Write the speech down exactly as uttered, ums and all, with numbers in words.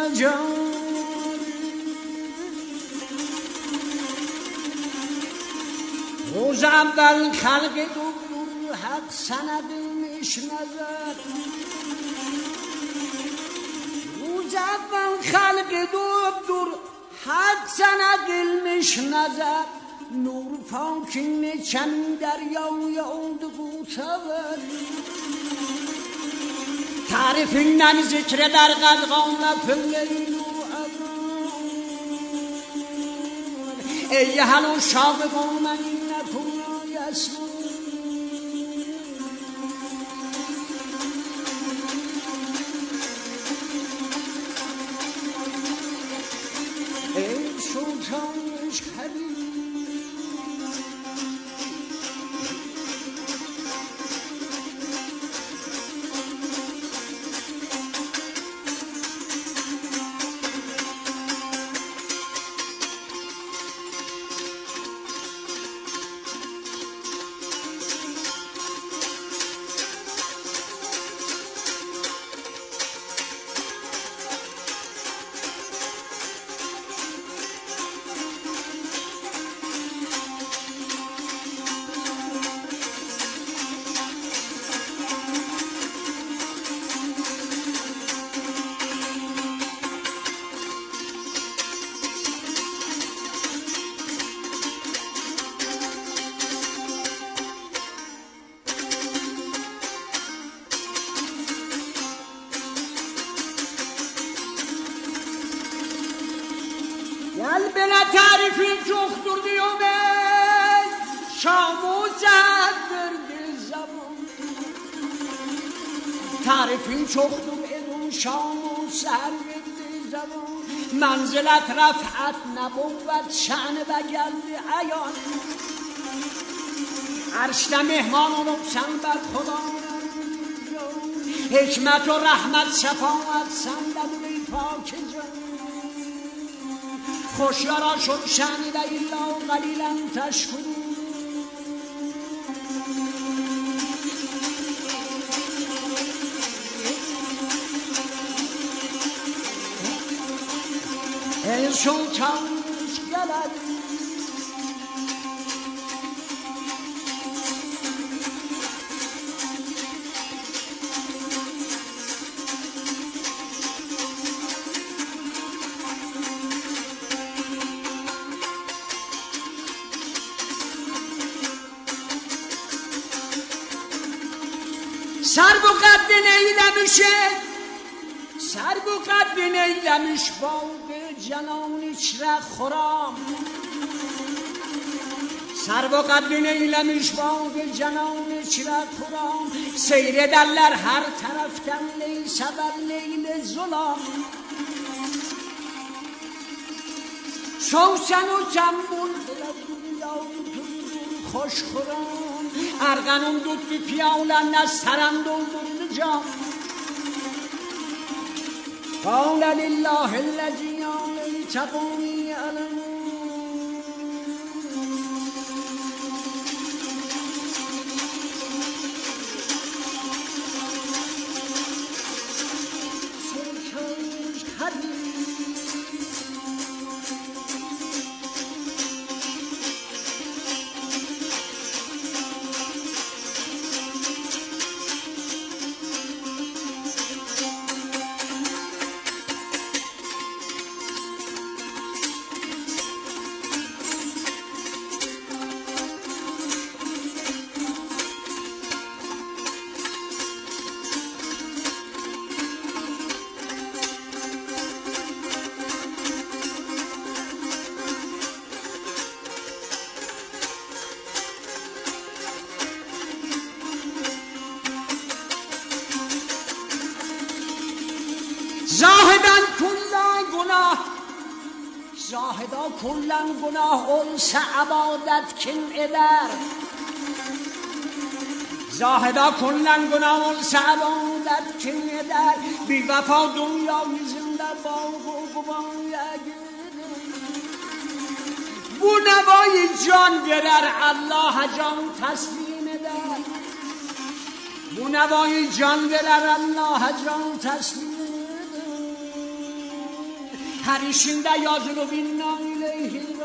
جان روز اول خلق دور حق سندش نزد روز اول خلق دور دور حق سند علمش نزد نور پاکین چمین دریای اود گوتور تعریف نم ذکر در قدغان فلیل و ابرار ای هلو شاق من این نکنای اسمان ای سلطانش حبیب بنا تعریفی جختور دیومه شامو زد برد زبان تعریفی جختور ادون شامو سر برد زبان منزلت رفعت نبود شعن بگل عیان عرشت مهمان و نبسن بر خدا حکمت و رحمت شفاعت سندد بی پاک جان خوشیارا شد شنید ایلا قلیلا تشکرون ای سلطانش گلد سر و قد نیلمشه سر و قد نیلمش باغ جنانش را خورام سر و قد نیلمش باغ جنانش را خورام سیر دلر هر طرفتم لیس بر لیل ظلام سوسن و جنبول خوش خورام ارغنم دود بی پیالن از ترندم دود جام قال لله الذي علی تقومی علم زاهدان کلن گناه زاهدا کلن گناه انس عبادت کن ادر زاهدا کلن گناه انس عبادت کن ادر بی وفا دنیای زنده باغ و گوان بو نوای جان گرر الله جان تسلیم در بو نوای جان گرر الله جان تسلیم پریشینده yazılıb inna ileyhi